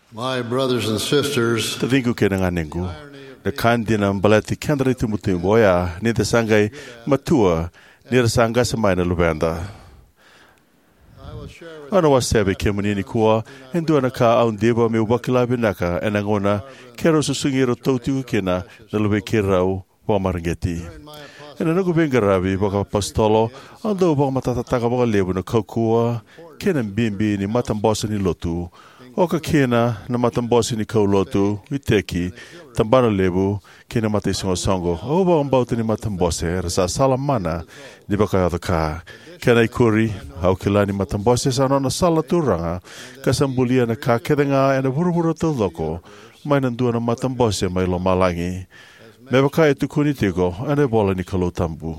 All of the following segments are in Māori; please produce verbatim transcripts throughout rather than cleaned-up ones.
My brothers and sisters, Tavingu ke nga nengu. Na kandina mbalati kendra tumutu boya ni te sangai matua ni te sanga samai na lubenda. Ana wasebe ke munini kua endu na ka au ndeba me wakila binaka enangona kero susungiro tautu kena na lube kirau wa marangeti. Ena naku bengarabi baka pastolo ando baka matataka baka lebu na kaukua kena bimbi ni matambosa ni lotu. Oka kena na matambosi ni kau lotu, witeki, tambana lebu, kena mata isungo songo. Oba ambauta ni matambose, rasa salamana, di baka yadaka. Kena ikuri, au kila ni matambose sa nona sala turanga, kasambulia na ka kedenga ena buruburu tau loko, mai nandua na matambose mai lo malangi. Me baka e tukuni tigo, ane bola ni kalau tambu.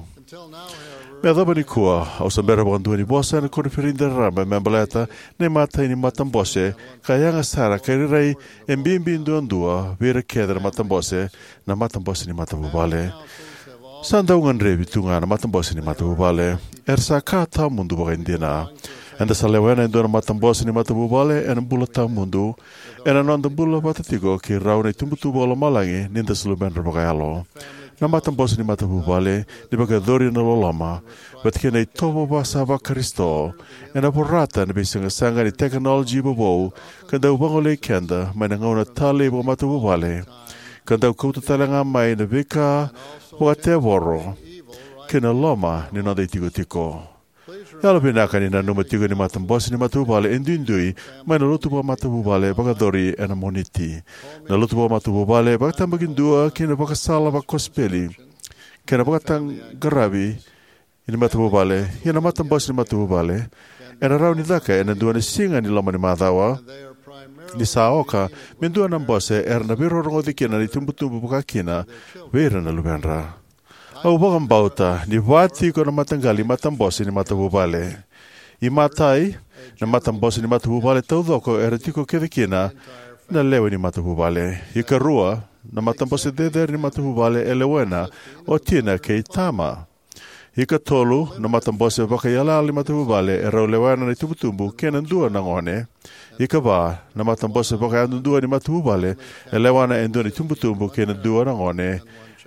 Me adaba ni kua, au sambera wakandua ni bosa na kone pirinda rama me ambaleta ne mata ini matambose ka yanga sara ka rirai e mbimbi ndua ndua vira kedra matambose na matambose ni matabubale. Sanda ungan revi tunga na matambose ni matabubale. Ersa ka ta mundu baka indina. Enda salewena indua na matambose ni matabubale ena mbula ta mundu. Ena nonda mbula batatigo ki rau na tumbutubo ala malangi ninda sulubenra baka yalo. Na matambose ni matabubale, ni baka dhori na lolama, bat kena i tobo basa ba Kristo, ena porata na bisanga sanga ni technology babo, kanda ubangole kenda, mai na ngauna tale bo matabubale, kanda ukauta talanga mai na vika wate woro, kena loma ni nanda itiko tiko. Yalo pinaka ni na numatigo ni matambose ni matabubale, endindui, mai na lutu bo matabubale, baka dhori ena moniti. Na lutu bo matabubale, baka tambagin dua, kena baka sala baka kospeli, kena baka tang garabi, ini matabubale, yana matambose ni matabubale, ena rau ni daka, ena dua ni singa ni loma ni madawa, ni saoka, mendua nambose, era na biro rongo kena ni tumbu-tumbu baka kina, vera na lubenra. Au baka mbauta, ni wati ko na matangali matambose ni matabubale. I matai, na matambose ni matabubale tau doko, era tiko kede kina, na lewe ni matabubale. I karua, na matambose deder ni matabubale elewena, o tina ke itama. I katolu, na matambose baka yala ali matabubale, era lewena ni tumbu-tumbu, kena ndua na ngone. I kaba, na matambose baka andundua ni matabubale, elewena endua ni tumbu-tumbu, kena ndua na ngone.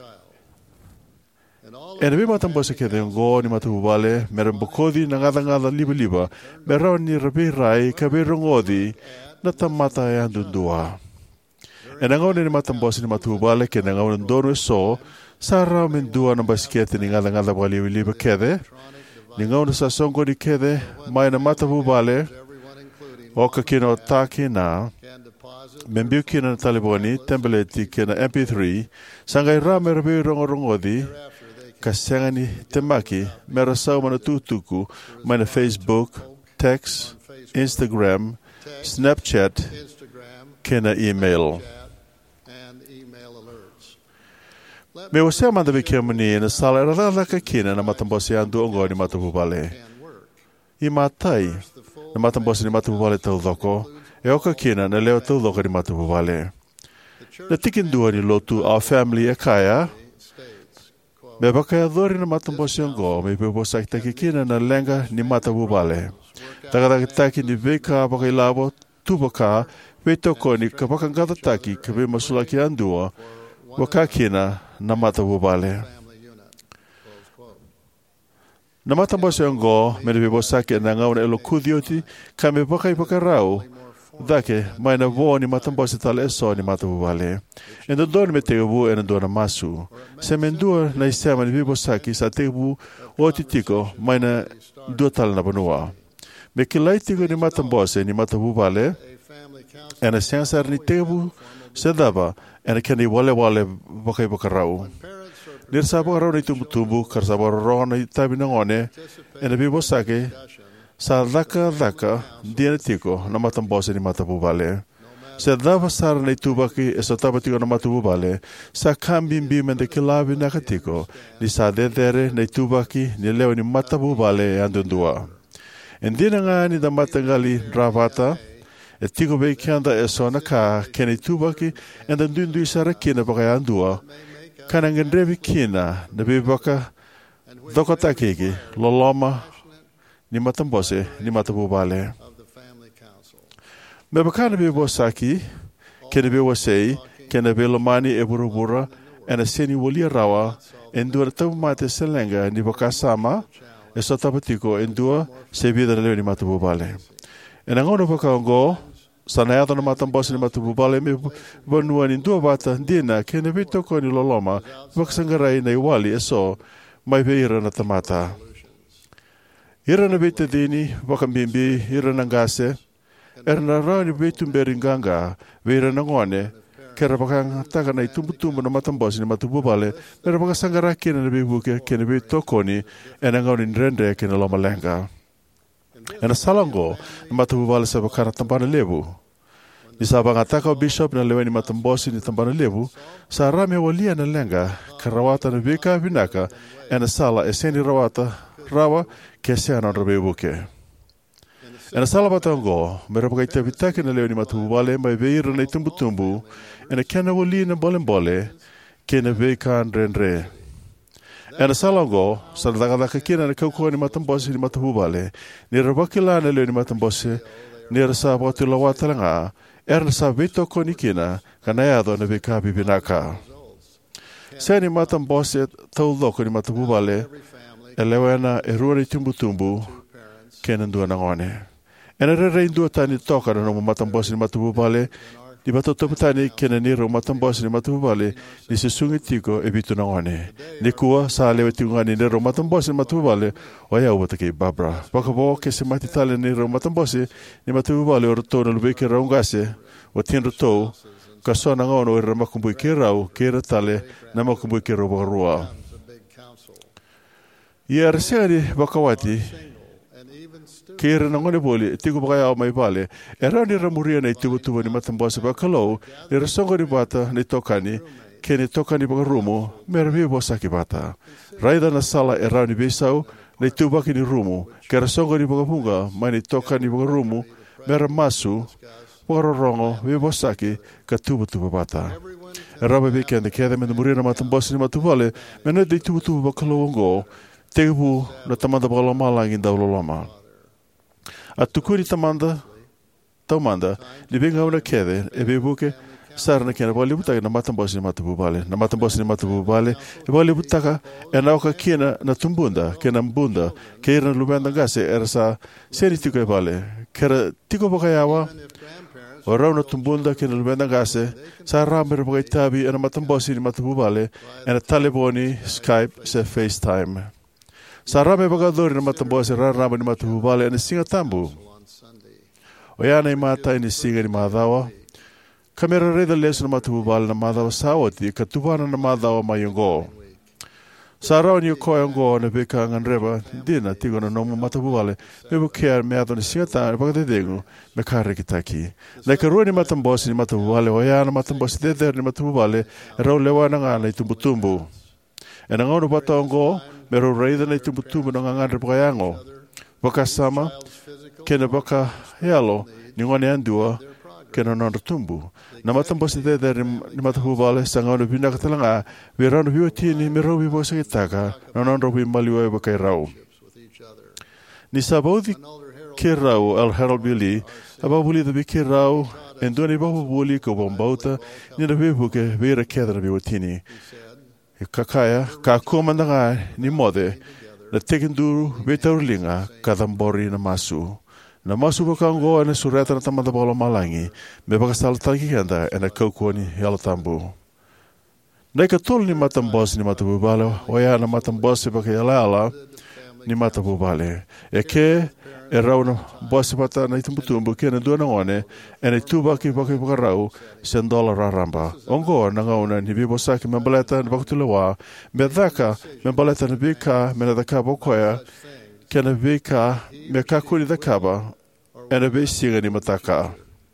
E na mi matambose ke ngo ni matabubale, mera mbokodi na ngada-ngada liba-liba, mera ni rabi rai ka berongodi na tamata e andundua. E na ngone ni matambose ni matabubale ke na ngone ndono e so, sara mendua na basikete ni ngada-ngada baka liba-liba kede, ni ngone sa songo ni kede, mai na matabubale, oka kino taki na, membiu kina na taliboni, tembeleti kina M P three, sangai rame rabi rongo-rongodi, kasangani temaki mera sau mana tutuku mana Facebook, text, Instagram, Snapchat, kena email. Me wasea manda bikia mani na sala rada ka kina na matambose andu ongo ni matabubale. I matai na matambose ni matabubale tau doko, e oka kina na leo tau doko ni matabubale. Na tikindua ni lotu our family e kaya, me baka ya dhori na matambose ongo, me bebo sakitaki kina na lenga ni matabubale. Takataki ni veka baka ilabo, tubaka, vetoko ni kapaka ngatataki, kabe masulaki andua, waka kina na matabubale. Na matambose ongo, me bebo sakit na ngauna elo kudioti, kame baka ipaka rau, dake, mai na vo ni matambose tala eso ni matabubale. E na doni me tegabu e na dona masu. Se mendua na isema ni vibo saki sa tegabu o titiko mai na dua tala na banua. Me kilai tiko ni matambose ni matabubale, e na siansar ni tegabu se daba, e na keni wale wale baka ibaka rau. Nirsa baka rau na itumbu-tumbu, karsa baka roho na itabi na ngone, e na vibo saki, sa dhaka dhaka, dia tiko na matambose ni matabubale. Se dava sara na itubaki e sa tabatiko na matabubale, sa kambimbi mende kilabi na katiko, ni sa dedere na itubaki ni leo ni matabubale e andundua. Endina nga ni da matangali ravata, e tiko bei kianda e so na ka kena itubaki e da ndundui sara kina baka e andua, kana ngendrevi kina na bibaka dokotakiki, loloma, ni matambose, ni matabubale. Me bakana be wasaki, kene be wasei, kene be lomani e burubura, and a seni wolia rawa, and do a tamate selenga, ni bakasama, e sotapatiko, and do se vida leoni matubale. And I'm going to go, Sanayata na matambosi ni matubale, me bonua ni dua bata, dina, kene be toko ni loloma, baksangarai na iwali, e so, mai veira na tamata. Ira na bete dini, wakambimbi, ira na ngase, era na rau ni betu mberinganga, veira na ngone, kera bakang taka na itumbutumbu na matambosi ni matubale, mera baka sangara kena na bebuke, kena be tokoni, ena ngau ni nrende kena loma lenga. Ena salango, na matubale sa bakara tampana lebu. Ni sa banga taka o bishop na lewe ni matambosi ni tampana lebu, sa rame walia na lenga, karawata na beka vinaka, ena sala eseni rawata, rawa, kese ana bebuke. Ena sala batango, mera baka itavitake na lewe ni matubale, mai veira na itumbutumbu, ena kena wali na bolembole, kena veka nrenre. Ena salango, sa nadakadaka kena na kaukua ni matambosi ni matubale, ni rabakila na lewe ni matambosi, ni rasa watu lawata langa, era sa veto koni kena, kanayado na veka bibinaka. Sa ni matambosi tau loko ni matubale, elewena e rua ni tumbutumbu, kena ndua na ngone. Ena rere indua tani toka na nomo matambosi ni matubale, di batotopu tani kena niro matambosi ni matubale, ni sesungi tiko e bitu na ngone. Ni kua sa lewe tingani niro matambosi ni matubale, oya uwata kei Barbara. Baka bo kese matitale niro matambosi ni matubale o rato na lubeke raungase, o tien rato, kaso na ngono e ramakumbui ke rau, ke ratale, na makumbui ke rau baka rua. Ia reseri bakawati, kira na ngone boli, tiku bakaya au mai bale, era ni ramuria na itibu tubu ni matambosi bakalau, ni rasongo ni bata ni tokani, ke ni tokani baka rumu, mera mi bosaki bata. Raida na sala era ni besau, na itibu baki ni rumu, ke rasongo ni baka punga, mai ni tokani baka rumu, mera masu, baka rorongo, mi bosaki, ka tubu tubu bata. Era bebeke ane keda me na muria na matambosi ni matubale, mena di tubu tubu bakalau ongo, tebu na tamanda baka malangi daulo lama. A tukuri tamanda, taumanda, ni benga una kede, e bebuke, sara na kena bali butaka na matambosi ni matubale, na matambosi ni matubale, e bali butaka, e nauka kena na tumbunda, kena mbunda, ke ira na lubenda gase, era sa seri tiko e bale, kera tiko bakayawa, o rau na tumbunda, kena lubenda gase, sa ramere baka itabi, e na matambosi ni matubale, e na taleboni, Skype, se FaceTime. Sa rame bagadori na matambosi rarama ni matubale ni singa tambu. O yana i mata ni singa ni madhawa. Kamera reda leso na matubale na madhawa sawati katubana na madhawa mayongo. Sa rao ni ko yongo na beka nganreba dina tigo na nomo matubale me bukea me ato ni singa tambu bagadedengu me kare kitaki. Na karua ni matambosi ni matubale o yana matambosi deder ni matubale rao lewa na ngana itumbutumbu. E na ngono batongo mero reida na tumbutumbu na ngangandre pakayango. Baka sama, kena baka yalo, ni ngone andua, kena nonda tumbu. Na matambosi dede ni matahubale, sa ngono bina katalanga, virano biwa tini, mero biwa sa kitaka, na nonda bimaliwa baka irao. Ni sabaudi ke rau al Harold Billy, ababuli da bi ke rau, endua ni bababuli ko bombauta, ni na bibuke, vira keda na biwa tini. Kakaya, ka kumandanga ni mode, na tekenduru betaulinga kadambori na masu. Na masu bakango na sureta na tamanda bala malangi, me bakasal tangi kenda na kaukoni yala tambu. Na katol ni matambos ni matabubale, oya na matambos bakayala ni matabubale. Eke e rau na bosi bata na itumbutumbu ke na dua na ngone, e na tuba ki baki baka rau, sen dola raramba. Ongo na ngauna ni bibosaki membaleta na bakutulawa, me dhaka membaleta na bika me na dhaka bokoya, ke na bika me kakuri dhakaba, e na besinga ni mataka.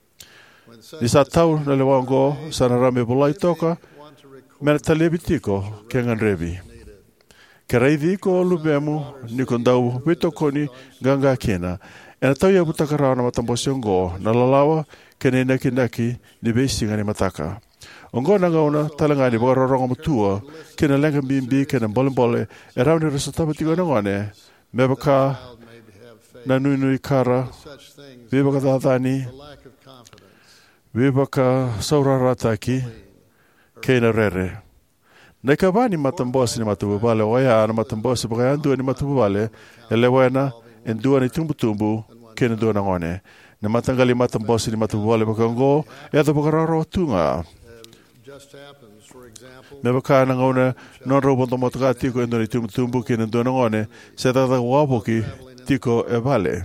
Ni sa tau na lewango, sa na rame bolai toka, me na talebitiko ke nganrebi. Karaidi ko lubemu ni kondau betokoni ganga kena. Ena tau ya butakarao na matambosi ongo na lalawa kene naki naki ni besinga ni mataka. Ongo na ngauna talanga ni bagaroronga mutua kena lenga bimbi kena mbole e rau ni resotaba tigo na ngone mebaka na nui nui kara bebaka dadani Viva ka saurarataki, keina rere. Nei ka wani matambosi ni matububale, oia ana matambosi baka andua ni matububale, ele wena, endua ni tumbu-tumbu, kena dua na ngone. Na matangali matambosi ni matububale baka ngo, eata baka raro tunga. Me baka na ngone, non robo to motaka tiko endua ni tumbu-tumbu, kena dua na ngone, se tata waboki tiko e vale.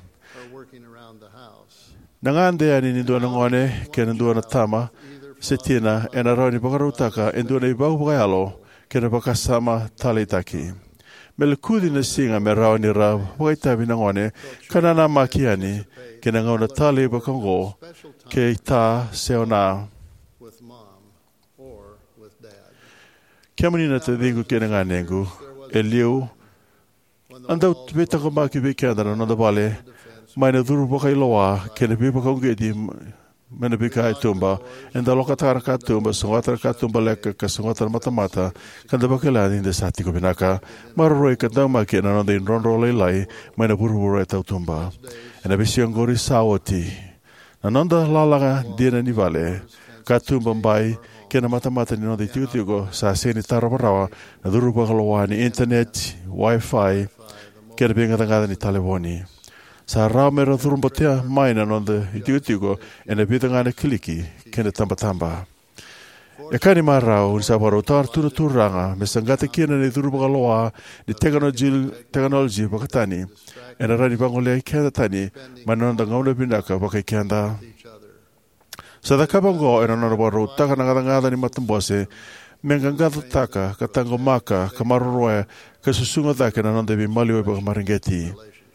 Nangande ani ni dua na ngone, kena dua na tama, se tina, ena rau ni baka rautaka, endua na ibau baka yalo, kena baka sama talitaki. Me le kudi na singa me rau ni rau, wakai tabi na ngone, kana na makiani, kena ngau na tali baka ngo, ke ta seo na. Kia mani na te dingu kena ngā nengu, e liu, andau veta ko maki veke andana nanda vale, mai na dhuru baka iloa, kena pipa kaungeti, mena bika ai tumba, enda loka tara ka tumba, songwatara ka tumba leka, ka songwatara mata-mata, kanda baka lani de sati ko binaka, maroroi ka tau maki na nanda in ronro leilai, mai na buru-buru e tau tumba. Ena bisi angori sawoti, na nanda lalanga dina ni vale, ka tumba mbai, kena mata-mata ni nanda i tigo-tigo, sa seni tara-parawa, na dhuru baka loa ni internet, wifi, kena binga-tangada ni talewoni. Sa rau mera thurumbatea maina nonde i tigo-tigo e na bita ngane kiliki kene tamba-tamba. E kani ma rau ni sa waro tar tuna turanga me sangate kina ni thurubaka loa ni teknologi bakatani e na rani pangolea i kenda tani ma nonda ngauna binaka baka i kenda. Sa da kapango e na nona waro taka ngada-ngada ni matambose me ngangata taka ka tango maka ka maroroe ka susunga take na nonda bi maliwe baka maringeti.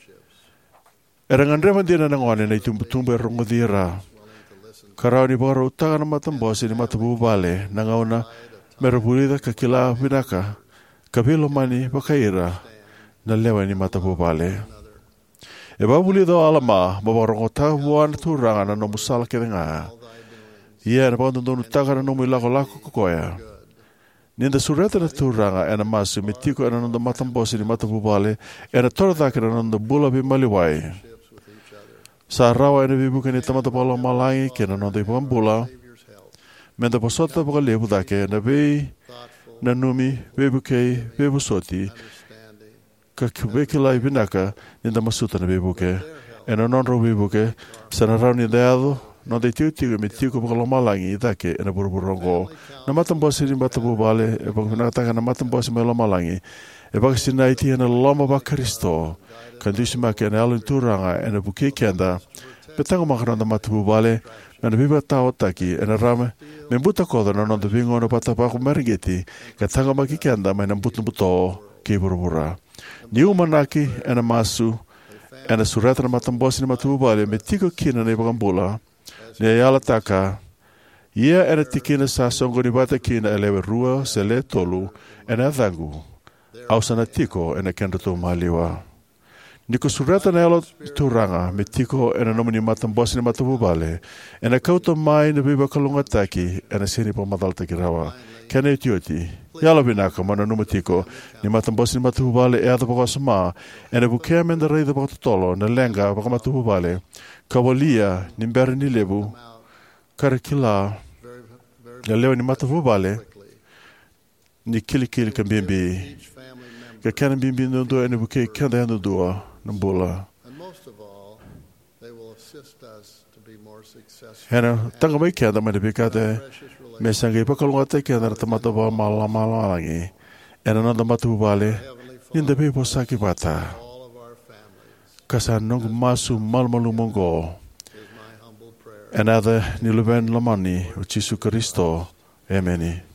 E ranganreman dina na ngone na itumbu-tumbu e rongo dira. Karau ni baka utaka na matambosi ni matabubale na ngauna merabulida ka kila binaka kabilo mani baka ira na lewa ni matabubale. E babulida o alama mabarongo tabuan turanga na nomusala ke nga. Ia na pakandondonu taka na nomu ilako-lako kukoya. Ninda sureta na turanga e na masu mitiko e na nanda matambosi ni matabubale e na toratake na nanda bula bimaliwai. Sa rawa ene vibuka ni tamata pala malangi kena nonda ipukan bula. Menda posota paka lebu dake na vei na numi vibukei vibusoti. Ka kubekila ibinaka ninda masuta na vibuke. Ena nonro vibuke sa na rau ni deado nonda itiu-tiu mi tiu paka lo malangi dake ena buru-burongo. Na matambosi ni matabubale e paka pinakataka na matambosi me lo malangi. E baka sinaiti ena loma ba Kristo. Kandusi maki ena alun turanga ena buki kenda. Petango makaranda matububale. Mena biba tau taki ena rame. Membuta koda na nonda bingo na patapaku maringeti. Katanga maki kenda mena butu-buto ki burubura. Ni umanaki ena masu. Ena sureta na matambosi ni matububale. Me tiko kina na ibakambula. Ni ayala taka. Ia ena tikina sa songo ni bata kina elewe rua sele tolu. Ena adhangu. Au sana tiko ena kenda tu maliwa. Niko surata na elo turanga me tiko ena nomini matambosi ni matabubale. Ena kauta mai na biba kalunga taki ena sini pa madal taki rawa. Kena itioti. Yalo binaka mana numa tiko ni matambosi ni matabubale e ata baka sama. Ena bukea menda reida baka tutolo na lenga baka matabubale. Kawalia ni mberi ni lebu. Karakila na lewa ni matabubale. Ni kili-kili kambimbi. Ka kena bimbi nundu ene bukea kenda hendo dua. Nambula. Hena tanga mai kenda mai bikate me sangai pakalunga te kenda tamata ba mala mala langi. Ena nanda matubale ninda be posaki bata. Kasa nong masu malmalu mongo. Ena da niluben lamani u Jesu Kristo. Amen.